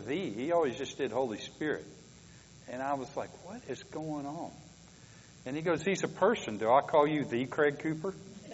the. He always just did Holy Spirit. And I was like, what is going on? And he goes, he's a person. Do I call you the Craig Cooper?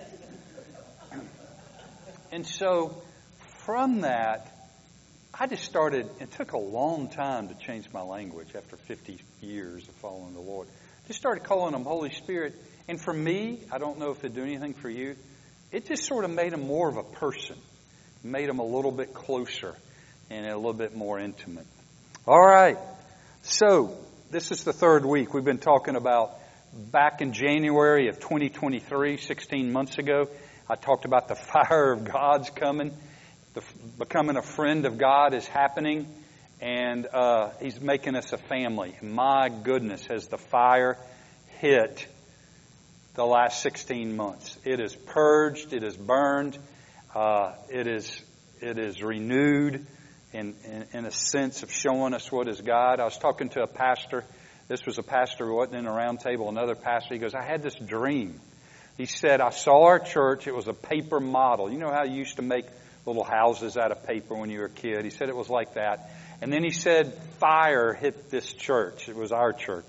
And so from that, I just started, it took a long time to change my language after 50 years of following the Lord. Just started calling him Holy Spirit. And for me, I don't know if it'd do anything for you, it just sort of made him more of a person. Made him a little bit closer and a little bit more intimate. All right. So, this is the third week. We've been talking about back in January of 2023, 16 months ago, I talked about the fire of God's coming. Becoming a friend of God is happening, and He's making us a family. My goodness, has the fire hit the last 16 months. It is purged, it is burned, it is renewed in a sense of showing us what is God. I was talking to a pastor. This was a pastor who wasn't in a round table, another pastor. He goes, I had this dream. He said, I saw our church. It was a paper model. You know how you used to make little houses out of paper when you were a kid? He said it was like that. And then he said, fire hit this church. It was our church.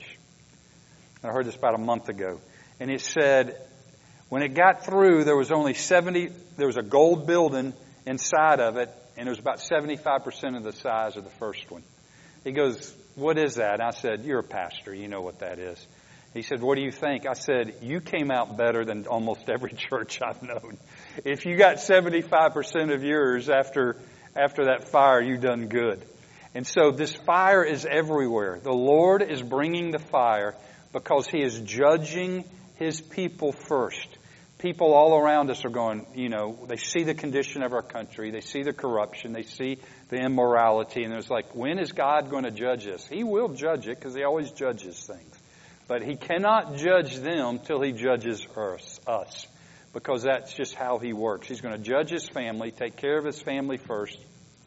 I heard this about a month ago. And he said, when it got through, there was only there was a gold building inside of it, and it was about 75% of the size of the first one. He goes, what is that? And I said, you're a pastor. You know what that is. He said, what do you think? I said, you came out better than almost every church I've known. If you got 75% of yours after that fire, you done good. And so this fire is everywhere. The Lord is bringing the fire because He is judging His people first. People all around us are going, they see the condition of our country. They see the corruption. They see the immorality. And it's like, when is God going to judge us? He will judge it because He always judges things. But He cannot judge them till He judges us. Because that's just how He works. He's going to judge His family, take care of His family first.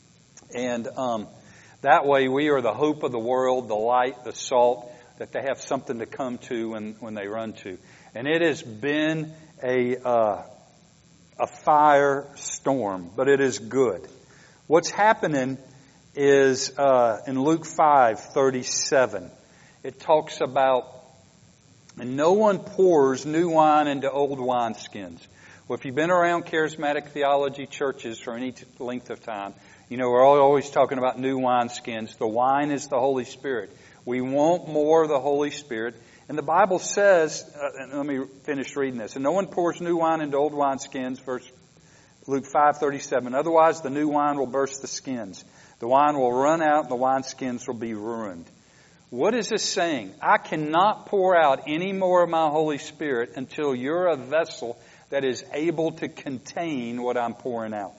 And that way we are the hope of the world, the light, the salt, that they have something to come to when they run to. And it has been a fire storm, but it is good. What's happening is in Luke 5:37, it talks about, and no one pours new wine into old wineskins. Well, if you've been around charismatic theology churches for any length of time, we're always talking about new wineskins. The wine is the Holy Spirit. We want more of the Holy Spirit. And the Bible says, let me finish reading this. And no one pours new wine into old wineskins, Luke 5:37. Otherwise, the new wine will burst the skins. The wine will run out and the wineskins will be ruined. What is this saying? I cannot pour out any more of my Holy Spirit until you're a vessel that is able to contain what I'm pouring out.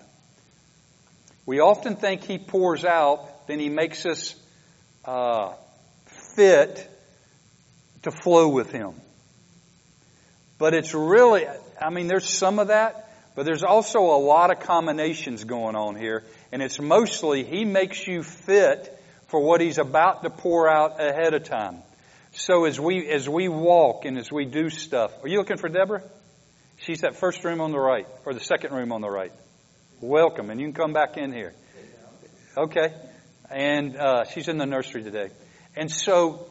We often think He pours out, then He makes us fit to flow with Him. But it's really, there's some of that, but there's also a lot of combinations going on here. And it's mostly He makes you fit for what He's about to pour out ahead of time. So as we walk and as we do stuff. Are you looking for Deborah? She's that first room on the right, or the second room on the right. Welcome, and you can come back in here. Okay. And she's in the nursery today. And so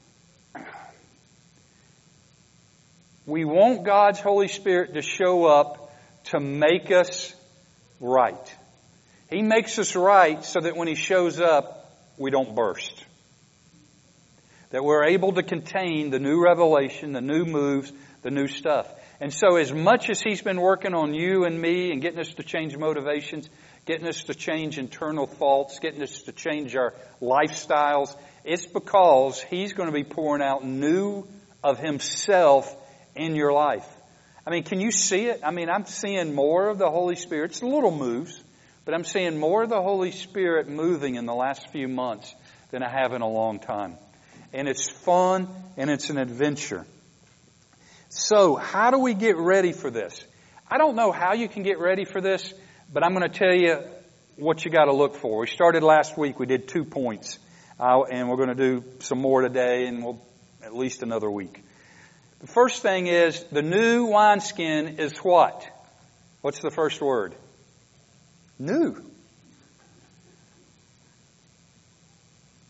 we want God's Holy Spirit to show up to make us right. He makes us right so that when He shows up, we don't burst. That we're able to contain the new revelation, the new moves, the new stuff. And so as much as He's been working on you and me and getting us to change motivations, getting us to change internal thoughts, getting us to change our lifestyles, it's because He's going to be pouring out new of Himself in your life. Can you see it? I'm seeing more of the Holy Spirit. It's little moves, but I'm seeing more of the Holy Spirit moving in the last few months than I have in a long time. And it's fun and it's an adventure. So, how do we get ready for this? I don't know how you can get ready for this, but I'm going to tell you what you got to look for. We started last week. We did 2 points. And we're going to do some more today and we'll at least another week. The first thing is the new wineskin is what? What's the first word? New.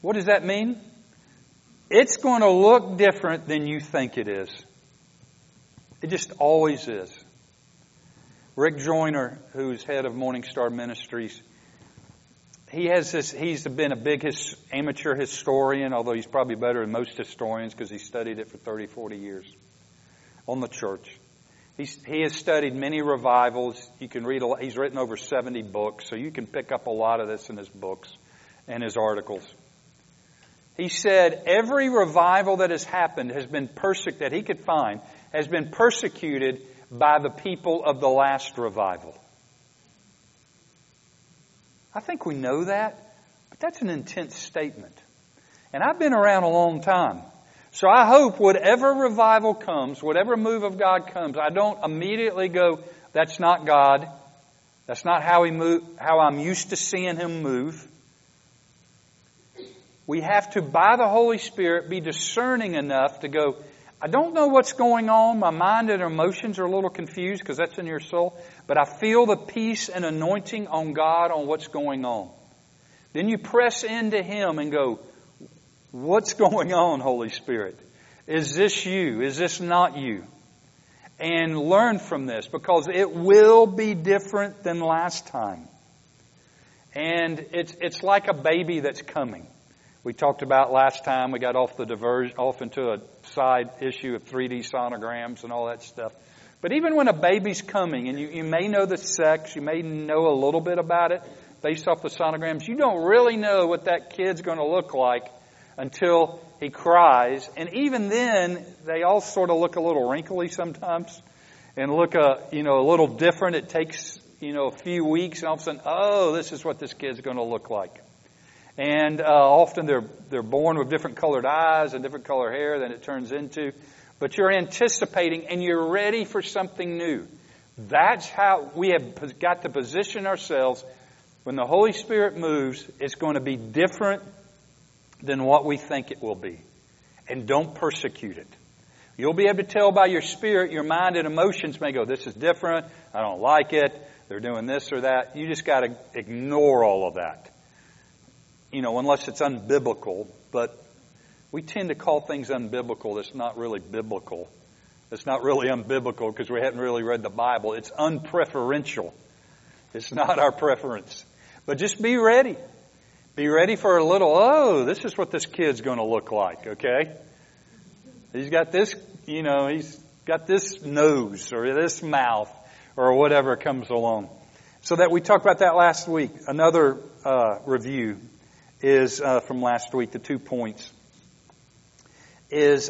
What does that mean? It's going to look different than you think it is. It just always is. Rick Joyner, who's head of Morning Star Ministries, he's been a big amateur historian, although he's probably better than most historians because he studied it for 30, 40 years on the church. He has studied many revivals. You can read. He's written over 70 books, so you can pick up a lot of this in his books and his articles. He said every revival that has happened that he could find has been persecuted by the people of the last revival. I think we know that, but that's an intense statement. And I've been around a long time. So I hope whatever revival comes, whatever move of God comes, I don't immediately go, that's not God. That's not how I'm used to seeing Him move. We have to, by the Holy Spirit, be discerning enough to go, I don't know what's going on. My mind and emotions are a little confused because that's in your soul. But I feel the peace and anointing on God on what's going on. Then you press into Him and go, what's going on, Holy Spirit? Is this you? Is this not you? And learn from this because it will be different than last time. And it's like a baby that's coming. We talked about last time, we got off into a side issue of 3D sonograms and all that stuff. But even when a baby's coming, and you may know the sex, you may know a little bit about it based off the sonograms, you don't really know what that kid's going to look like until he cries. And even then, they all sort of look a little wrinkly sometimes and look a little different. It takes, a few weeks and all of a sudden, oh, this is what this kid's going to look like. And often they're born with different colored eyes and different colored hair than it turns into. But you're anticipating and you're ready for something new. That's how we have got to position ourselves. When the Holy Spirit moves, it's going to be different than what we think it will be. And don't persecute it. You'll be able to tell by your spirit, your mind and emotions may go, this is different, I don't like it, they're doing this or that. You just got to ignore all of that. Unless it's unbiblical, but we tend to call things unbiblical that's not really biblical. It's not really unbiblical because we haven't really read the Bible. It's unpreferential. It's not our preference. But just be ready. Be ready for a little, this is what this kid's going to look like, okay? He's got this, he's got this nose or this mouth or whatever comes along. So that we talked about that last week. Another review is from last week, the 2 points, is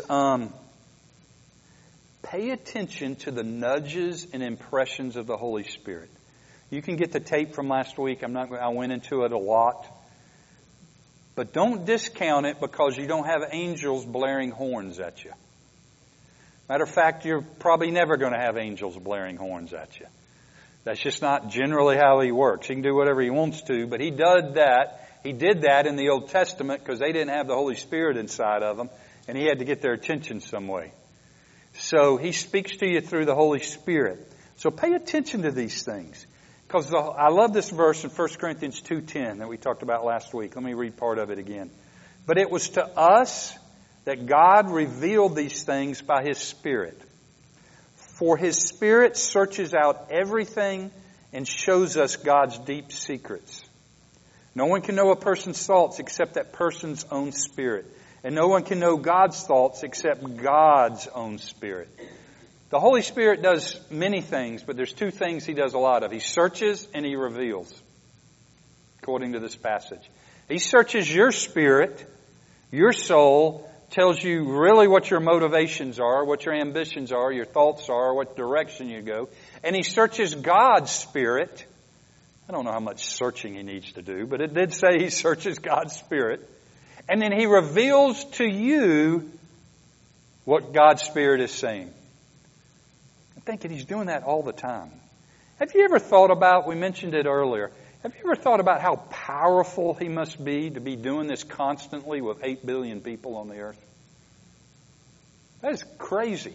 pay attention to the nudges and impressions of the Holy Spirit. You can get the tape from last week. I went into it a lot. But don't discount it because you don't have angels blaring horns at you. Matter of fact, you're probably never going to have angels blaring horns at you. That's just not generally how He works. He can do whatever He wants to, but He did that. He did that in the Old Testament because they didn't have the Holy Spirit inside of them, and He had to get their attention some way. So He speaks to you through the Holy Spirit. So pay attention to these things. Because I love this verse in 1 Corinthians 2:10 that we talked about last week. Let me read part of it again. But it was to us that God revealed these things by His Spirit. For His Spirit searches out everything and shows us God's deep secrets. No one can know a person's thoughts except that person's own spirit. And no one can know God's thoughts except God's own spirit. The Holy Spirit does many things, but there's 2 things He does a lot of. He searches and He reveals, according to this passage. He searches your spirit, your soul, tells you really what your motivations are, what your ambitions are, your thoughts are, what direction you go. And He searches God's spirit. I don't know how much searching He needs to do, but it did say He searches God's spirit. And then He reveals to you what God's Spirit is saying. I'm thinking He's doing that all the time. Have you ever thought about, we mentioned it earlier, have you ever thought about how powerful He must be to be doing this constantly with 8 billion people on the earth? That is crazy.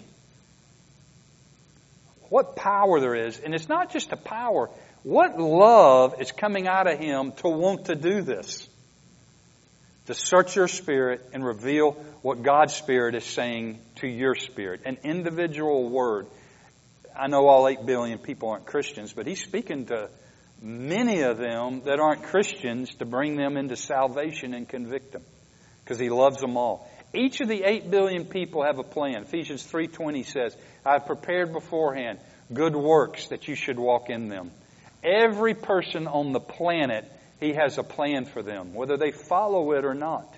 What power there is. And it's not just a power. What love is coming out of Him to want to do this? to search your spirit and reveal what God's Spirit is saying to your spirit. An individual word. I know all 8 billion people aren't Christians, but He's speaking to many of them that aren't Christians to bring them into salvation and convict them, because He loves them all. Each of the 8 billion people have a plan. Ephesians 3:20 says, I have prepared beforehand good works that you should walk in them. Every person on the planet, He has a plan for them, whether they follow it or not.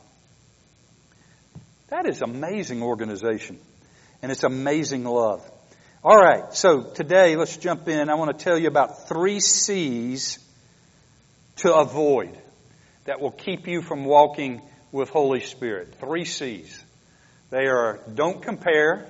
That is amazing organization. And it's amazing love. All right, so today, let's jump in. I want to tell you about 3 C's to avoid that will keep you from walking with Holy Spirit. 3 C's. They are don't compare,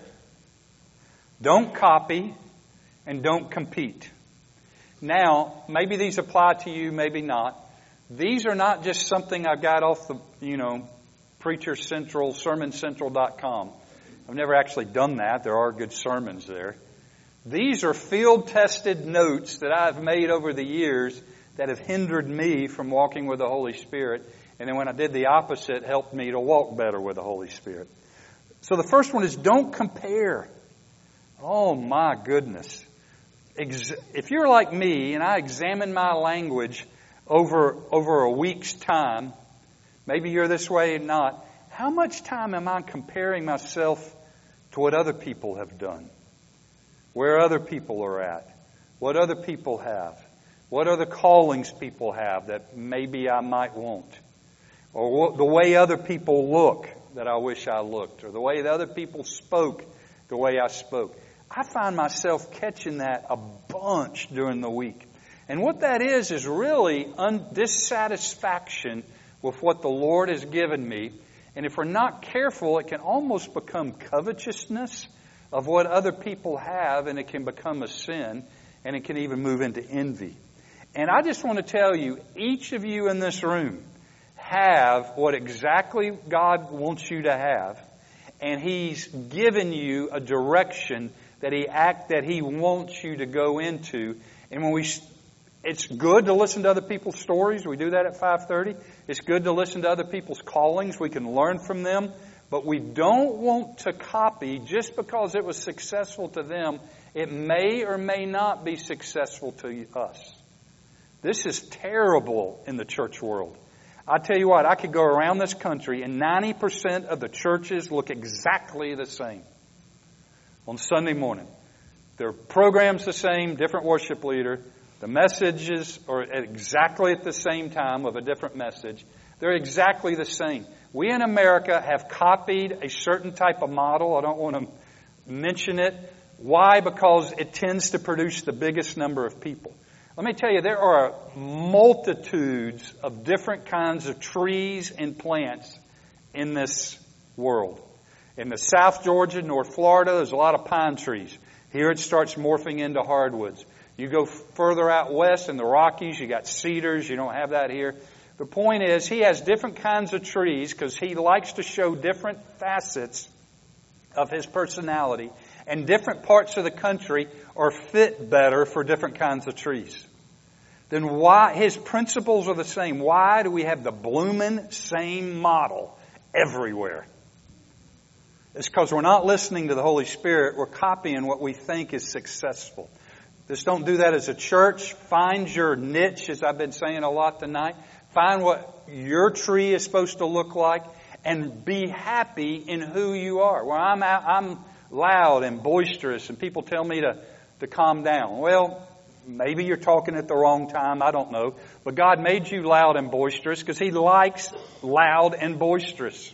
don't copy, and don't compete. Now, maybe these apply to you, maybe not. These are not just something I got off the, Preacher Central, SermonCentral.com. I've never actually done that. There are good sermons there. These are field-tested notes that I've made over the years that have hindered me from walking with the Holy Spirit. And then when I did the opposite, helped me to walk better with the Holy Spirit. So the first one is don't compare. Oh my goodness. If you're like me and I examine my language over a week's time, maybe you're this way and not, how much time am I comparing myself to what other people have done? Where other people are at? What other people have? What other callings people have that maybe I might want? Or the way other people look that I wish I looked? Or the way that other people spoke the way I spoke? I find myself catching that a bunch during the week. And what that is really dissatisfaction with what the Lord has given me. And if we're not careful, it can almost become covetousness of what other people have, and it can become a sin, and it can even move into envy. And I just want to tell you, each of you in this room have what exactly God wants you to have, and He's given you a direction that He wants you to go into. And it's good to listen to other people's stories. We do that at 5:30. It's good to listen to other people's callings. We can learn from them. But we don't want to copy just because it was successful to them. It may or may not be successful to us. This is terrible in the church world. I tell you what, I could go around this country and 90% of the churches look exactly the same on Sunday morning. Their program's the same, different worship leader. The messages are exactly at the same time of a different message. They're exactly the same. We in America have copied a certain type of model. I don't want to mention it. Why? Because it tends to produce the biggest number of people. Let me tell you, there are multitudes of different kinds of trees and plants in this world. In the South Georgia, North Florida, there's a lot of pine trees. Here it starts morphing into hardwoods. You go further out west in the Rockies, you got cedars. You don't have that here. The point is, He has different kinds of trees because He likes to show different facets of His personality. And different parts of the country are fit better for different kinds of trees. Then why? His principles are the same. Why do we have the blooming same model everywhere? It's because we're not listening to the Holy Spirit. We're copying what we think is successful. Just don't do that as a church. Find your niche, as I've been saying a lot tonight. Find what your tree is supposed to look like and be happy in who you are. Well, I'm loud and boisterous and people tell me to calm down. Well, maybe you're talking at the wrong time. I don't know. But God made you loud and boisterous because He likes loud and boisterous.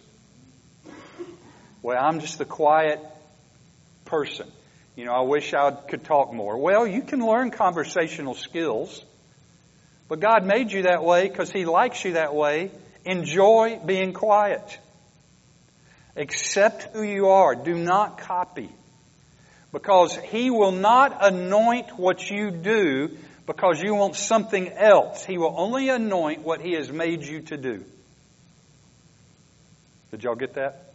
Well, I'm just the quiet person. I wish I could talk more. Well, you can learn conversational skills. But God made you that way because He likes you that way. Enjoy being quiet. Accept who you are. Do not copy. Because He will not anoint what you do because you want something else. He will only anoint what He has made you to do. Did y'all get that?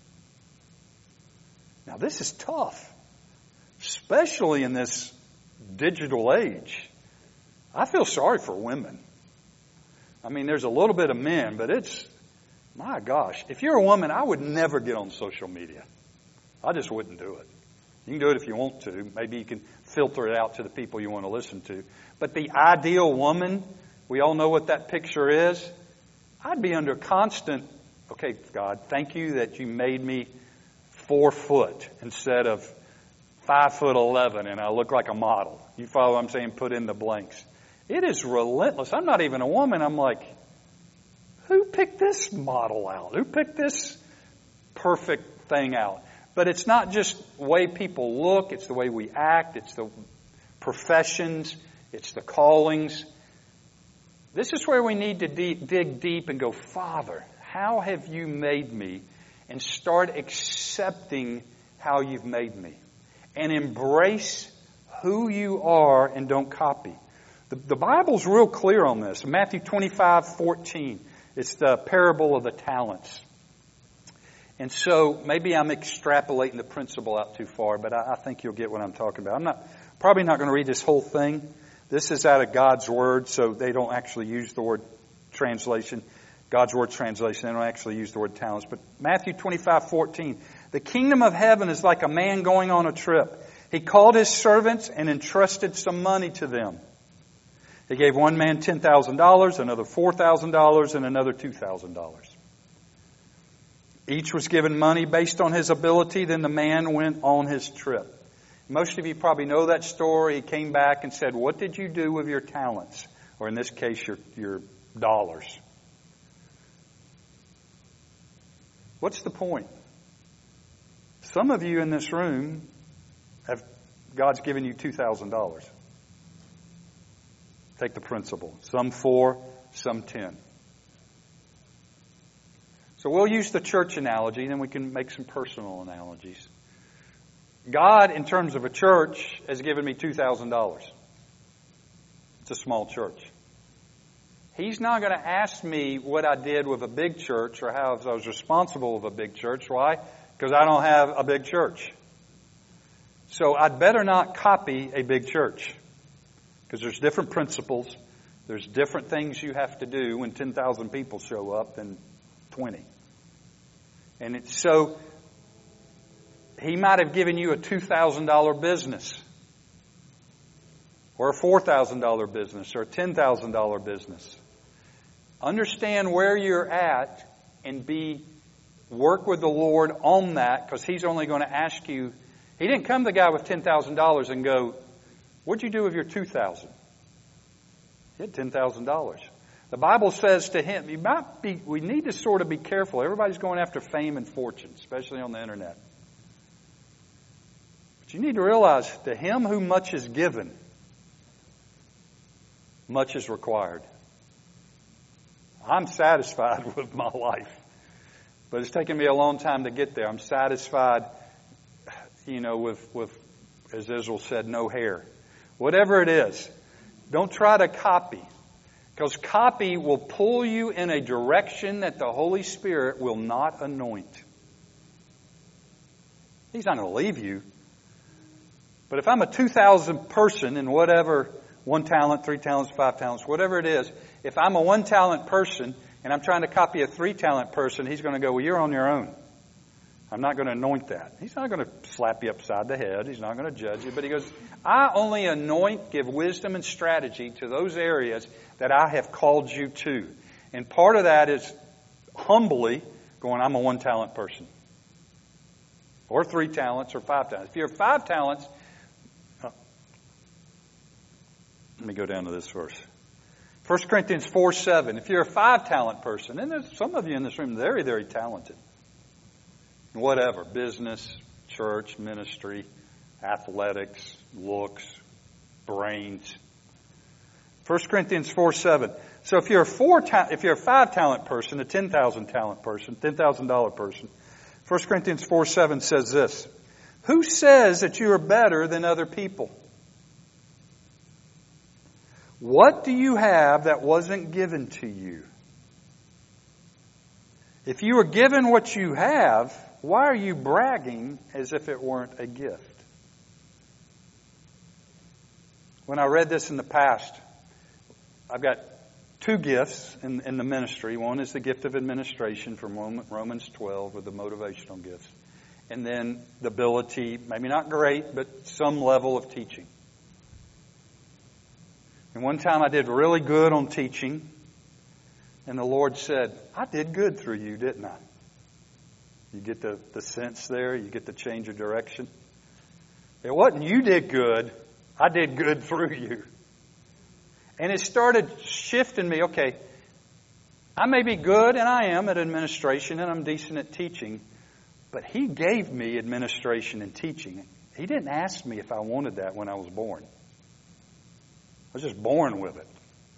Now this is tough. Especially in this digital age. I feel sorry for women. I mean, there's a little bit of men, but My gosh, if you're a woman, I would never get on social media. I just wouldn't do it. You can do it if you want to. Maybe you can filter it out to the people you want to listen to. But the ideal woman, we all know what that picture is. I'd be under constant, okay, God, thank you that you made me 4 foot instead of 5'11" and I look like a model. You follow what I'm saying? Put in the blanks. It is relentless. I'm not even a woman. I'm like, who picked this model out? Who picked this perfect thing out? But it's not just the way people look. It's the way we act. It's the professions. It's the callings. This is where we need to dig deep and go, Father, how have you made me? And start accepting how you've made me. And embrace who you are and don't copy. The Bible's real clear on this. Matthew 25:14. It's the parable of the talents. And so maybe I'm extrapolating the principle out too far, but I think you'll get what I'm talking about. I'm probably not going to read this whole thing. This is out of God's Word, so they don't actually use the word translation. God's Word translation, they don't actually use the word talents. But Matthew 25:14. The kingdom of heaven is like a man going on a trip. He called his servants and entrusted some money to them. He gave one man $10,000, another $4,000, and another $2,000. Each was given money based on his ability. Then the man went on his trip. Most of you probably know that story. He came back and said, what did you do with your talents? Or in this case, your dollars. What's the point? Some of you in this room God's given you $2,000. Take the principle. Some 4, some 10. So we'll use the church analogy, then we can make some personal analogies. God, in terms of a church, has given me $2,000. It's a small church. He's not going to ask me what I did with a big church or how I was responsible with a big church. Why? Because I don't have a big church. So I'd better not copy a big church. Because there's different principles. There's different things you have to do when 10,000 people show up than 20. And it's so, he might have given you a $2,000 business. Or a $4,000 business. Or a $10,000 business. Understand where you're at and work with the Lord on that, because He's only going to ask you. He didn't come to the guy with $10,000 and go, what'd you do with your $2,000? He had $10,000. The Bible says to him, we need to sort of be careful. Everybody's going after fame and fortune, especially on the internet. But you need to realize, to him who much is given, much is required. I'm satisfied with my life. But it's taken me a long time to get there. I'm satisfied, with, as Israel said, no hair. Whatever it is, don't try to copy. Because copy will pull you in a direction that the Holy Spirit will not anoint. He's not going to leave you. But if I'm a 2,000 person in whatever, 1 talent, 3 talents, 5 talents, whatever it is, if I'm a 1 talent person and I'm trying to copy a 3 talent person, he's going to go, well, you're on your own. I'm not going to anoint that. He's not going to slap you upside the head. He's not going to judge you. But he goes, I only anoint, give wisdom and strategy to those areas that I have called you to. And part of that is humbly going, I'm a 1 talent person. Or 3 talents or 5 talents. If you're 5 talents, let me go down to this verse. 1 Corinthians 4:7. If you're a 5 talent person, and there's some of you in this room very, very talented. Whatever, business, church, ministry, athletics, looks, brains. 1 Corinthians 4:7. So if you're a 5 talent person, a 10,000 talent person, $10,000 person, 1 Corinthians 4:7 says this: who says that you are better than other people? What do you have that wasn't given to you? If you were given what you have, why are you bragging as if it weren't a gift? When I read this in the past, I've got two gifts in the ministry. One is the gift of administration from Romans 12 with the motivational gifts. And then the ability, maybe not great, but some level of teaching. And one time I did really good on teaching. And the Lord said, I did good through you, didn't I? You get the sense there? You get the change of direction? It wasn't you did good. I did good through you. And it started shifting me. Okay, I may be good, and I am at administration, and I'm decent at teaching. But He gave me administration and teaching. He didn't ask me if I wanted that when I was born. I was just born with it.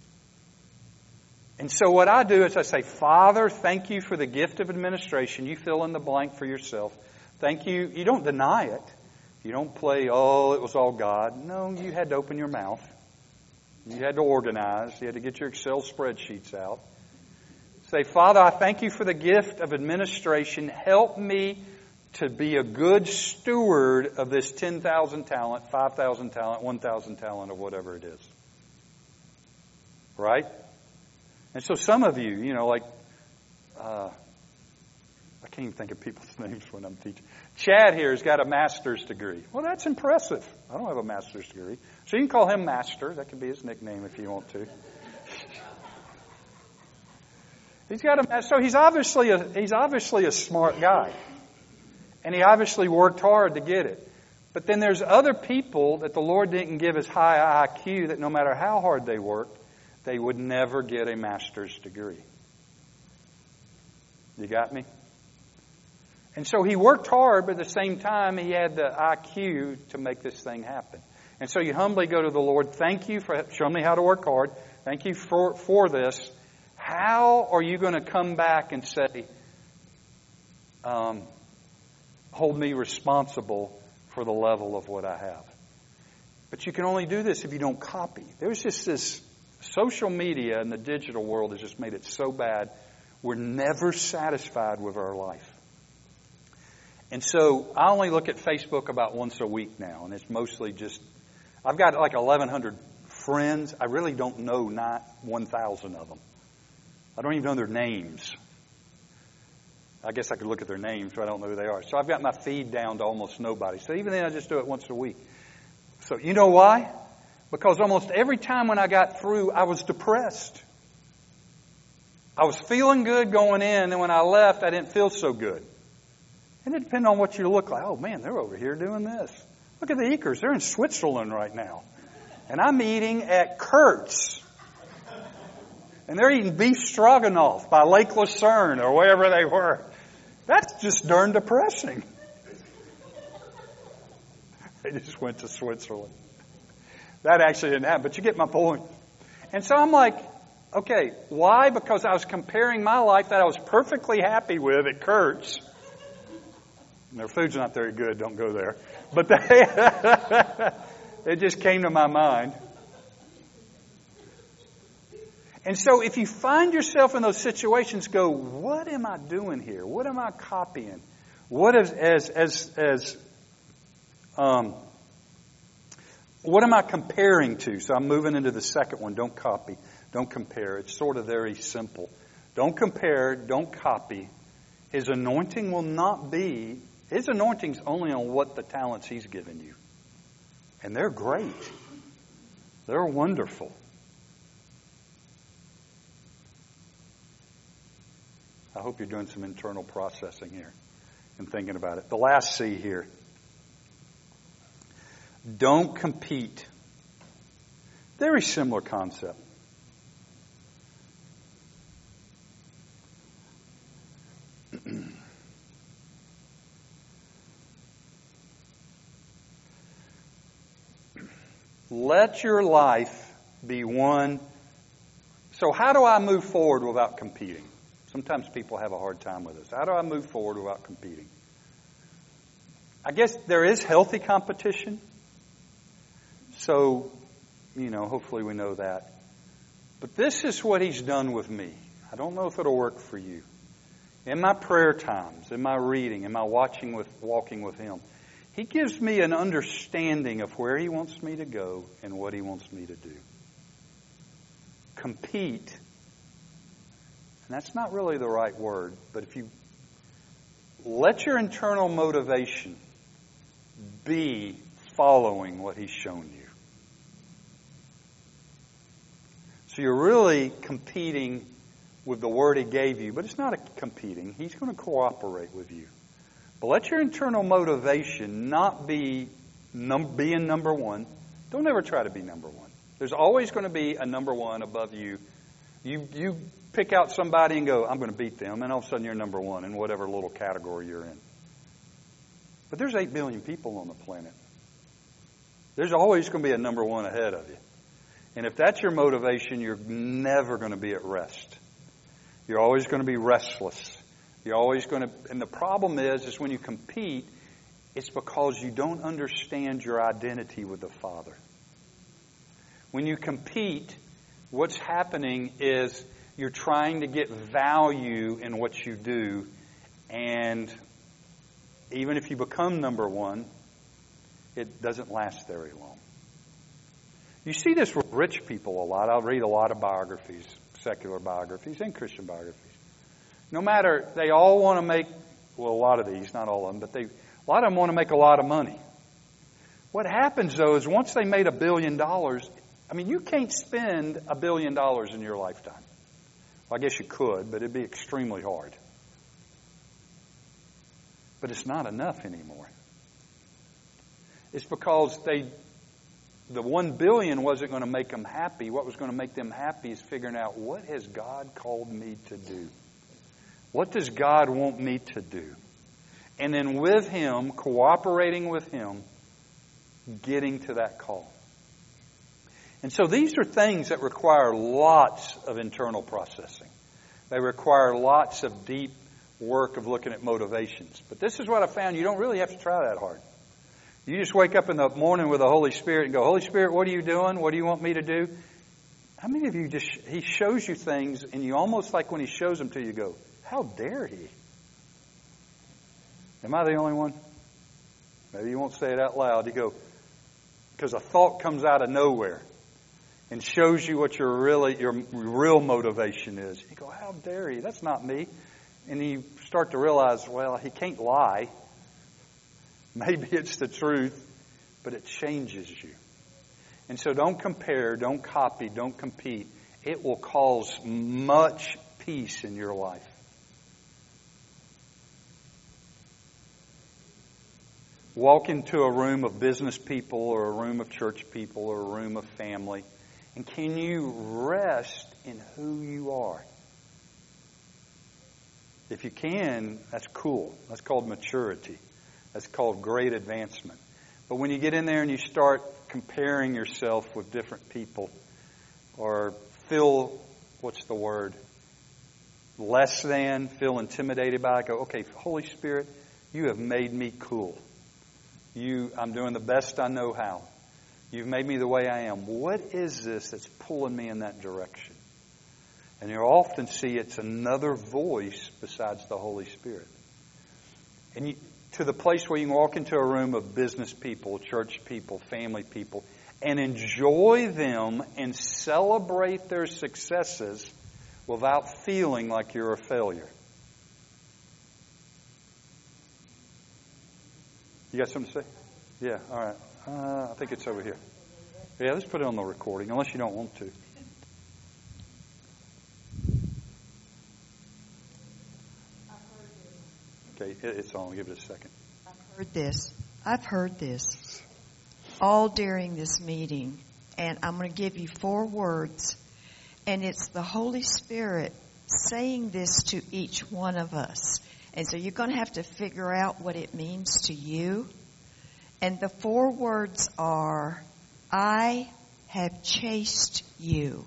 And so what I do is I say, Father, thank you for the gift of administration. You fill in the blank for yourself. Thank you. You don't deny it. You don't play, oh, it was all God. No, you had to open your mouth. You had to organize. You had to get your Excel spreadsheets out. Say, Father, I thank you for the gift of administration. Help me to be a good steward of this 10,000 talent, 5,000 talent, 1,000 talent, or whatever it is. Right? And so some of you, I can't even think of people's names when I'm teaching. Chad here has got a master's degree. Well, that's impressive. I don't have a master's degree. So you can call him Master. That could be his nickname if you want to. So he's obviously a smart guy. And he obviously worked hard to get it. But then there's other people that the Lord didn't give as high IQ that no matter how hard they worked, they would never get a master's degree. You got me? And so he worked hard, but at the same time, he had the IQ to make this thing happen. And so you humbly go to the Lord, thank you for showing me how to work hard. Thank you for this. How are you going to come back and say, hold me responsible for the level of what I have? But you can only do this if you don't copy. There's just this social media and the digital world has just made it so bad. We're never satisfied with our life. And so I only look at Facebook about once a week now, and it's mostly just, I've got like 1,100 friends. I really don't know not 1,000 of them. I don't even know their names. I guess I could look at their names, but I don't know who they are. So I've got my feed down to almost nobody. So even then I just do it once a week. So you know why? Because almost every time when I got through, I was depressed. I was feeling good going in, and when I left, I didn't feel so good. And it depends on what you look like. Oh, man, they're over here doing this. Look at the Eakers. They're in Switzerland right now. And I'm eating at Kurt's. And they're eating beef stroganoff by Lake Lucerne or wherever they were. That's just darn depressing. They just went to Switzerland. That actually didn't happen, but you get my point. And so I'm like, okay, why? Because I was comparing my life that I was perfectly happy with at Kurt's. And their food's not very good, don't go there. But it just came to my mind. And so if you find yourself in those situations, go, what am I doing here? What am I copying? What am I comparing to? So I'm moving into the second one. Don't copy. Don't compare. It's sort of very simple. Don't compare. Don't copy. His anointing will not be, His anointing's only on what the talents He's given you. And they're great. They're wonderful. I hope you're doing some internal processing here and thinking about it. The last C here. Don't compete. Very similar concept. Let your life be one. So how do I move forward without competing? Sometimes people have a hard time with this. How do I move forward without competing? I guess there is healthy competition. So, hopefully we know that. But this is what He's done with me. I don't know if it'll work for you. In my prayer times, in my reading, in my walking with Him, He gives me an understanding of where He wants me to go and what He wants me to do. Compete And that's not really the right word, but if you let your internal motivation be following what He's shown you. So you're really competing with the Word He gave you, but it's not competing. He's going to cooperate with you. But let your internal motivation not be being number one. Don't ever try to be number one. There's always going to be a number one above you. You pick out somebody and go, I'm going to beat them, and all of a sudden you're number one in whatever little category you're in. But there's 8 billion people on the planet. There's always going to be a number one ahead of you. And if that's your motivation, you're never going to be at rest. You're always going to be restless. You're always going to, and the problem is when you compete, it's because you don't understand your identity with the Father. When you compete, what's happening is you're trying to get value in what you do, and even if you become number one, it doesn't last very long. You see this with rich people a lot. I'll read a lot of biographies, secular biographies and Christian biographies. No matter, they all want to make, well, a lot of these, not all of them, but a lot of them want to make a lot of money. What happens, though, is once they made $1 billion, I mean, you can't spend $1 billion in your lifetime. Well, I guess you could, but it'd be extremely hard. But it's not enough anymore. It's because the 1 billion wasn't going to make them happy. What was going to make them happy is figuring out, what has God called me to do? What does God want me to do? And then with Him, cooperating with Him, getting to that call. And so these are things that require lots of internal processing. They require lots of deep work of looking at motivations. But this is what I found. You don't really have to try that hard. You just wake up in the morning with the Holy Spirit and go, Holy Spirit, what are you doing? What do you want me to do? How many of you He shows you things and you almost like when He shows them to you go, how dare He? Am I the only one? Maybe you won't say it out loud. You go, because a thought comes out of nowhere and shows you what your real motivation is. You go, how dare He? That's not me. And you start to realize, well, He can't lie. Maybe it's the truth, but it changes you. And so don't compare, don't copy, don't compete. It will cause much peace in your life. Walk into a room of business people or a room of church people or a room of family, and can you rest in who you are? If you can, that's cool. That's called maturity. That's called great advancement. But when you get in there and you start comparing yourself with different people or feel, less than, feel intimidated by it, go, okay, Holy Spirit, you have made me cool. I'm doing the best I know how. You've made me the way I am. What is this that's pulling me in that direction? And you'll often see it's another voice besides the Holy Spirit. And to the place where you can walk into a room of business people, church people, family people, and enjoy them and celebrate their successes without feeling like you're a failure. You got something to say? Yeah, all right. I think it's over here. Yeah, let's put it on the recording, unless you don't want to. Okay, it's on. Give it a second. I've heard this all during this meeting, and I'm going to give you 4 words, and it's the Holy Spirit saying this to each one of us. And so you're going to have to figure out what it means to you. And the 4 words are, I have chased you.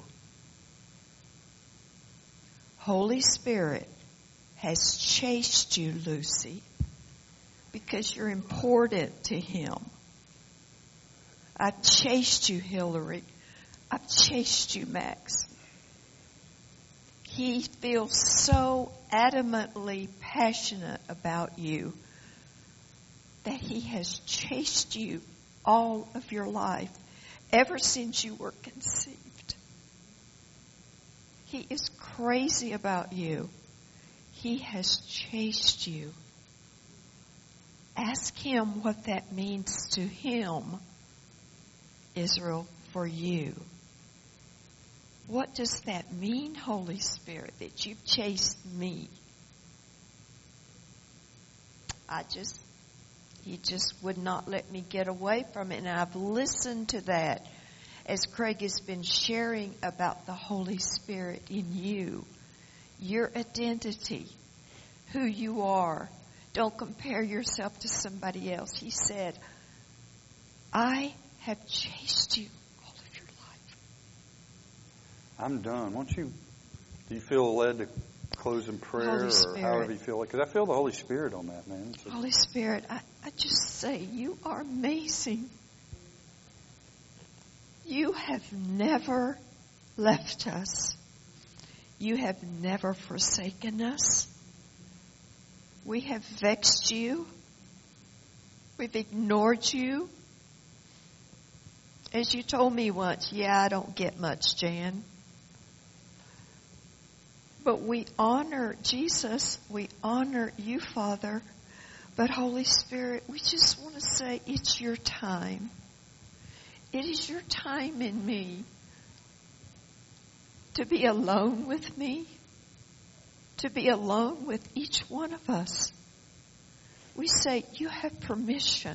Holy Spirit has chased you, Lucy, because you're important to Him. I've chased you, Hillary. I've chased you, Max. He feels so adamantly passionate about you that He has chased you all of your life, ever since you were conceived. He is crazy about you. He has chased you. Ask him what that means to him, Israel, for you. What does that mean, Holy Spirit, that you've chased me? He just would not let me get away from it. And I've listened to that as Craig has been sharing about the Holy Spirit in you, your identity, who you are. Don't compare yourself to somebody else. He said, I have chased you all of your life. I'm done. Do you feel led to close in prayer or however you feel? Because I feel the Holy Spirit on that, man. Holy Spirit, I just say, you are amazing. You have never left us. You have never forsaken us. We have vexed you. We've ignored you. As you told me once, I don't get much, Jan. But we honor Jesus. We honor you, Father. But Holy Spirit, we just want to say it's your time. It is your time in me to be alone with me, to be alone with each one of us. We say, you have permission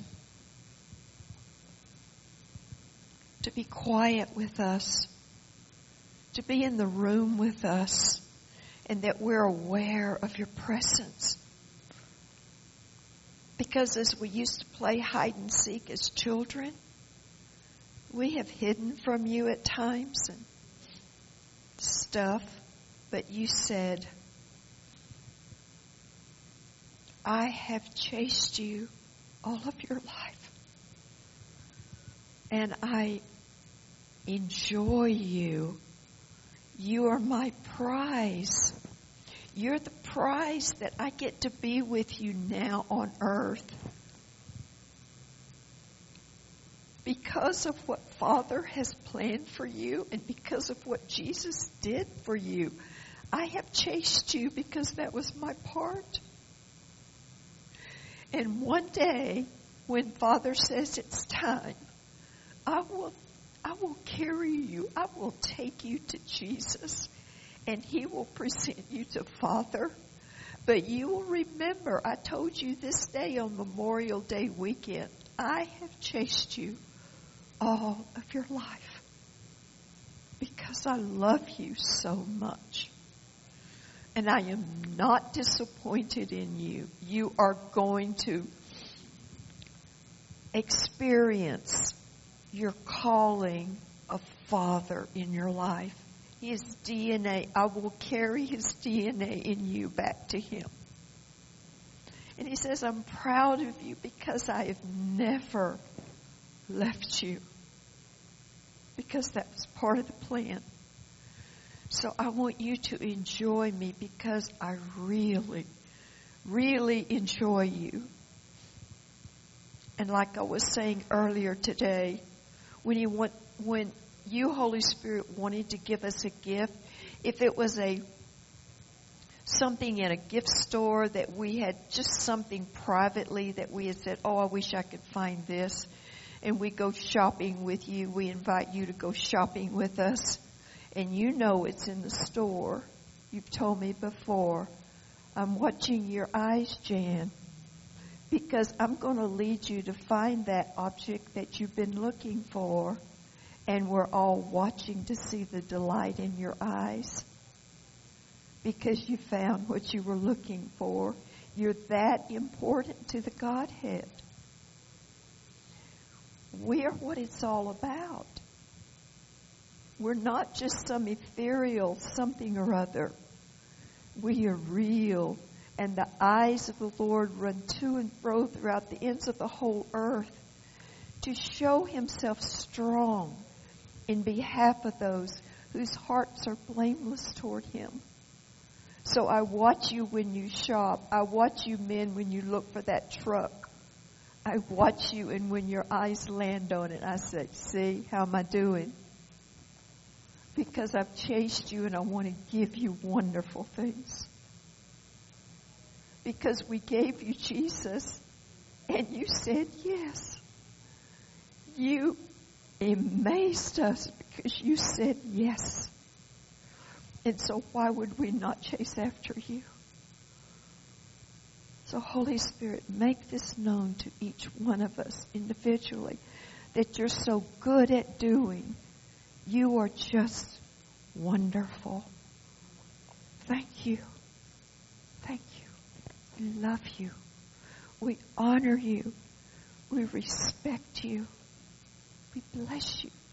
to be quiet with us, to be in the room with us, and that we're aware of your presence. Because as we used to play hide and seek as children, we have hidden from you at times and stuff, but you said, I have chased you all of your life. And I enjoy you. You are my prize. You're the prize that I get to be with you now on earth. Because of what Father has planned for you and because of what Jesus did for you, I have chased you because that was my part. And one day, when Father says it's time, I will carry you. I will take you to Jesus, and he will present you to Father. But you will remember, I told you this day on Memorial Day weekend, I have chased you all of your life because I love you so much. And I am not disappointed in you. You are going to experience your calling of Father in your life. His DNA, I will carry his DNA in you back to him. And he says, I'm proud of you because I have never left you. Because that was part of the plan. So I want you to enjoy me because I really, really enjoy you. And like I was saying earlier today, when you, Holy Spirit, wanted to give us a gift, if it was something in a gift store that we had just something privately that we had said, I wish I could find this. And we go shopping with you. We invite you to go shopping with us. And you know it's in the store. You've told me before. I'm watching your eyes, Jan. Because I'm going to lead you to find that object that you've been looking for. And we're all watching to see the delight in your eyes. Because you found what you were looking for. You're that important to the Godhead. We're what it's all about. We're not just some ethereal something or other. We are real. And the eyes of the Lord run to and fro throughout the ends of the whole earth to show himself strong in behalf of those whose hearts are blameless toward him. So I watch you when you shop. I watch you men when you look for that truck. I watch you, and when your eyes land on it, I say, see, how am I doing? because I've chased you and I want to give you wonderful things. Because we gave you Jesus and you said yes. You amazed us because you said yes. And so why would we not chase after you? So Holy Spirit, make this known to each one of us individually that you're so good at doing. You are just wonderful. Thank you. Thank you. We love you. We honor you. We respect you. We bless you.